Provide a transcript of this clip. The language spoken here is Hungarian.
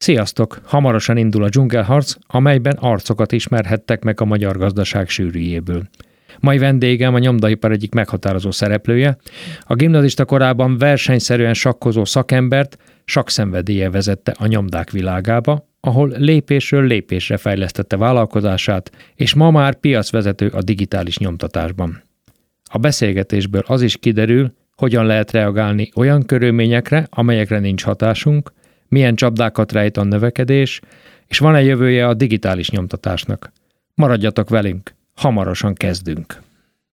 Sziasztok! Hamarosan indul a dzsungelharc, amelyben arcokat ismerhettek meg a magyar gazdaság sűrűjéből. Mai vendégem a nyomdaipar egyik meghatározó szereplője, a gimnazista korában versenyszerűen sakkozó szakembert sakszenvedélye vezette a nyomdák világába, ahol lépésről lépésre fejlesztette vállalkozását, és ma már piacvezető a digitális nyomtatásban. A beszélgetésből az is kiderül, hogyan lehet reagálni olyan körülményekre, amelyekre nincs hatásunk, milyen csapdákat rejt a növekedés, és van-e jövője a digitális nyomtatásnak. Maradjatok velünk, hamarosan kezdünk!